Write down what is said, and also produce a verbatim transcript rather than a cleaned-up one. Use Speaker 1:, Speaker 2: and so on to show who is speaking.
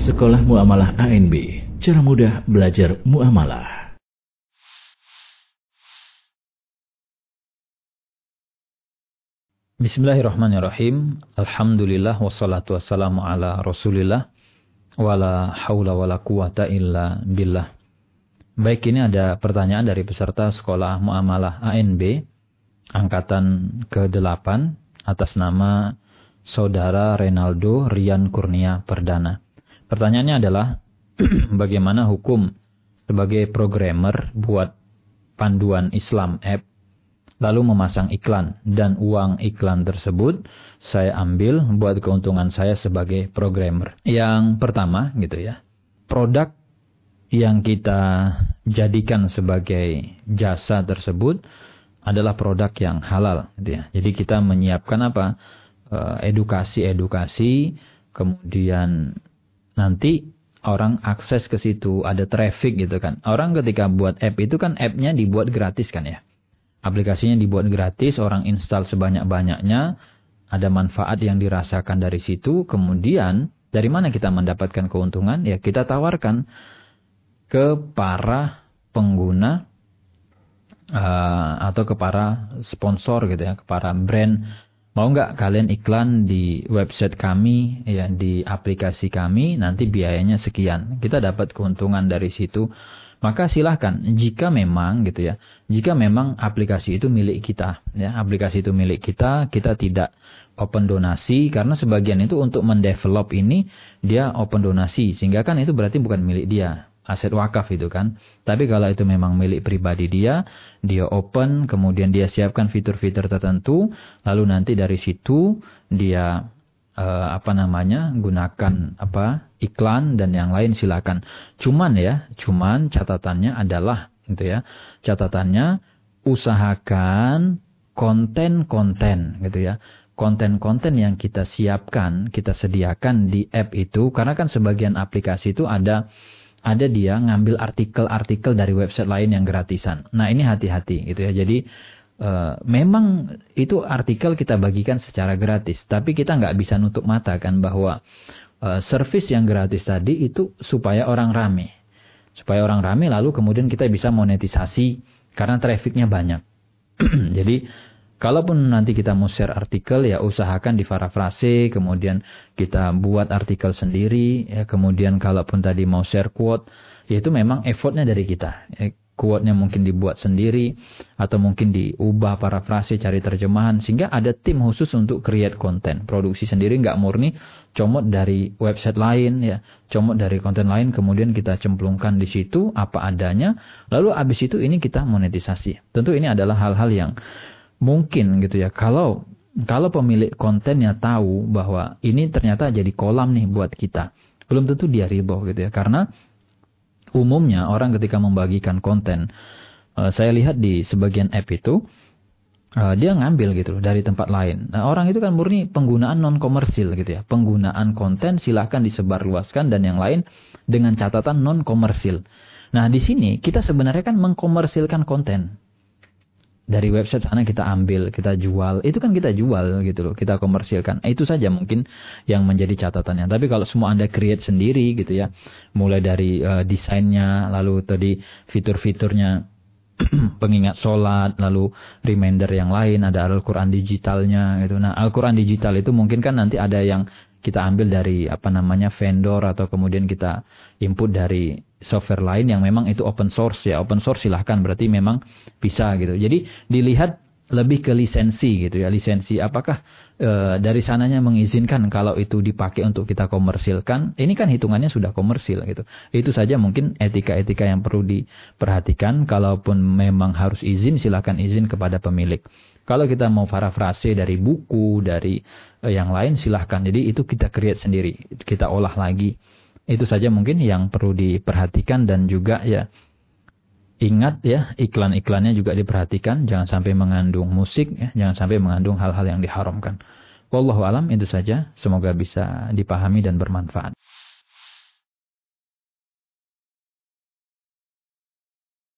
Speaker 1: Sekolah Muamalah A N B, cara mudah belajar muamalah.
Speaker 2: Bismillahirrahmanirrahim. Alhamdulillah wassalatu wassalamu ala Rasulillah wala haula wala quwata illa billah. Baik, ini ada pertanyaan dari peserta Sekolah Muamalah A N B angkatan kedelapan atas nama Saudara Renaldo Rian Kurnia Perdana. Pertanyaannya adalah bagaimana hukum sebagai programmer buat panduan Islam app lalu memasang iklan dan uang iklan tersebut saya ambil buat keuntungan saya sebagai programmer. Yang pertama gitu ya, produk yang kita jadikan sebagai jasa tersebut adalah produk yang halal gitu ya. Jadi kita menyiapkan apa? Edukasi-edukasi, kemudian nanti orang akses ke situ, ada traffic gitu kan. Orang ketika buat app itu kan app-nya dibuat gratis kan ya. Aplikasinya dibuat gratis, orang install sebanyak-banyaknya, ada manfaat yang dirasakan dari situ. Kemudian dari mana kita mendapatkan keuntungan? Ya kita tawarkan ke para pengguna uh, atau ke para sponsor gitu ya, ke para brand. Mau nggak kalian iklan di website kami, ya di aplikasi kami, nanti biayanya sekian. Kita dapat keuntungan dari situ. Maka silahkan, jika memang gitu ya, jika memang aplikasi itu milik kita, ya aplikasi itu milik kita, kita tidak open donasi, karena sebagian itu untuk mendevelop ini dia open donasi, sehingga kan itu berarti bukan milik dia. Aset wakaf itu kan. Tapi kalau itu memang milik pribadi dia, dia open, kemudian dia siapkan fitur-fitur tertentu, lalu nanti dari situ dia uh, apa namanya gunakan apa iklan dan yang lain silakan. Cuman ya, cuman catatannya adalah gitu ya. Catatannya usahakan konten-konten gitu ya. Konten-konten yang kita siapkan, kita sediakan di app itu, karena kan sebagian aplikasi itu ada ada dia ngambil artikel-artikel dari website lain yang gratisan. Nah ini hati-hati gitu ya. Jadi uh, memang itu artikel kita bagikan secara gratis. Tapi kita nggak bisa nutup mata kan bahwa uh, service yang gratis tadi itu supaya orang rame. Supaya orang rame lalu kemudian kita bisa monetisasi karena trafficnya banyak. Jadi kalaupun nanti kita mau share artikel, ya usahakan diparafrase, kemudian kita buat artikel sendiri, ya kemudian kalaupun tadi mau share quote, ya itu memang effortnya dari kita. Ya, quote-nya mungkin dibuat sendiri, atau mungkin diubah parafrase, cari terjemahan, sehingga ada tim khusus untuk create konten. Produksi sendiri nggak murni, comot dari website lain, ya comot dari konten lain, kemudian kita cemplungkan di situ apa adanya, lalu abis itu ini kita monetisasi. Tentu ini adalah hal-hal yang mungkin gitu ya, kalau kalau pemilik kontennya tahu bahwa ini ternyata jadi kolam nih buat kita, belum tentu dia ridho gitu ya. Karena umumnya orang ketika membagikan konten, uh, saya lihat di sebagian app itu uh, dia ngambil gitu dari tempat lain. Nah, orang itu kan murni penggunaan non komersil gitu ya, penggunaan konten silahkan disebarluaskan dan yang lain dengan catatan non komersil. Nah di sini kita sebenarnya kan mengkomersilkan konten. Dari website sana kita ambil, kita jual. Itu kan kita jual gitu loh, kita komersilkan. Itu saja mungkin yang menjadi catatannya. Tapi kalau semua Anda create sendiri gitu ya, mulai dari uh, desainnya, lalu tadi fitur-fiturnya, pengingat sholat, lalu reminder yang lain, ada Al-Quran digitalnya gitu. Nah Al-Quran digital itu mungkin kan nanti ada yang kita ambil dari apa namanya vendor, atau kemudian kita input dari software lain yang memang itu open source ya. Open source silahkan, berarti memang bisa gitu. Jadi dilihat lebih ke lisensi gitu ya. Lisensi apakah e, dari sananya mengizinkan kalau itu dipakai untuk kita komersilkan. Ini kan hitungannya sudah komersil gitu. Itu saja mungkin etika-etika yang perlu diperhatikan. Kalaupun memang harus izin, silahkan izin kepada pemilik. Kalau kita mau parafrase dari buku, dari e, yang lain silahkan. Jadi itu kita create sendiri, kita olah lagi. Itu saja mungkin yang perlu diperhatikan, dan juga ya ingat ya iklan-iklannya juga diperhatikan, jangan sampai mengandung musik ya, jangan sampai mengandung hal-hal yang diharamkan. Wallahu alam, itu saja, semoga bisa dipahami dan bermanfaat.